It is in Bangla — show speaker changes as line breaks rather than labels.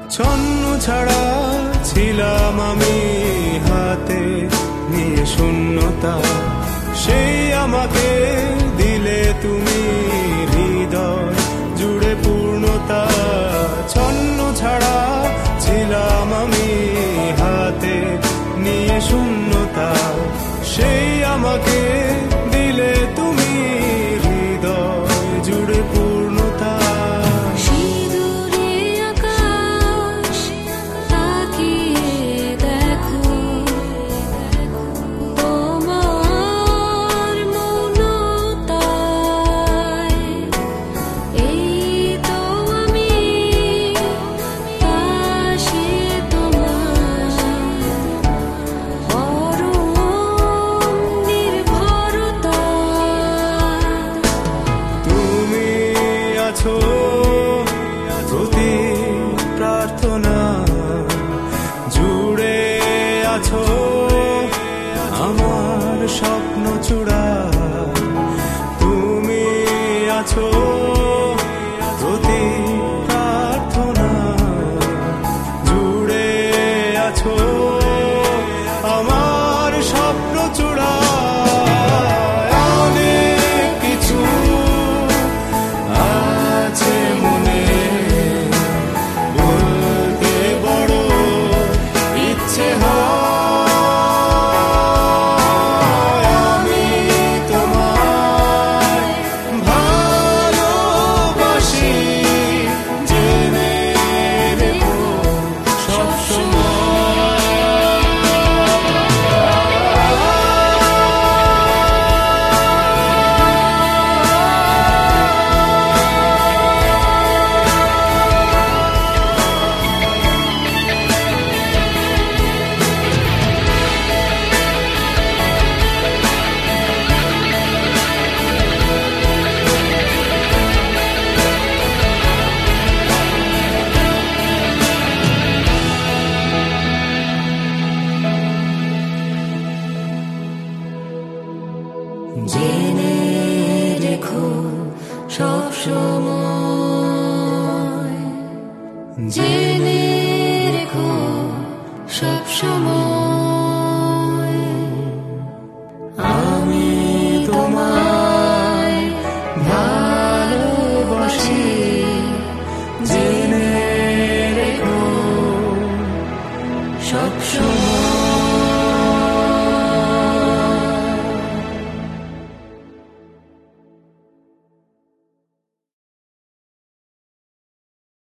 ছন্ন ছাড়া ছিলাম আমি, হাতে নিয়ে শূন্যতা, সেই আমাকে দিলে তুমি হৃদয় জুড়ে পূর্ণতা। ছন্ন ছাড়া ছিলাম আমি, হাতে নিয়ে শূন্যতা, সেই আমাকে দিলে তুমি হৃদয় জুড়ে পূর্ণতা। প্রতি প্রার্থনা জুড়ে আছো আমার স্বপ্ন চূড়া, তুমি আছো প্রতি প্রার্থনা জুড়ে আছো আমার স্বপ্ন চূড়া। জেনে রেখো সব সময়, জেনে রেখো সব সময়, আমি তোমায় ভালোবাসি, জেনে রেখো সব সময়।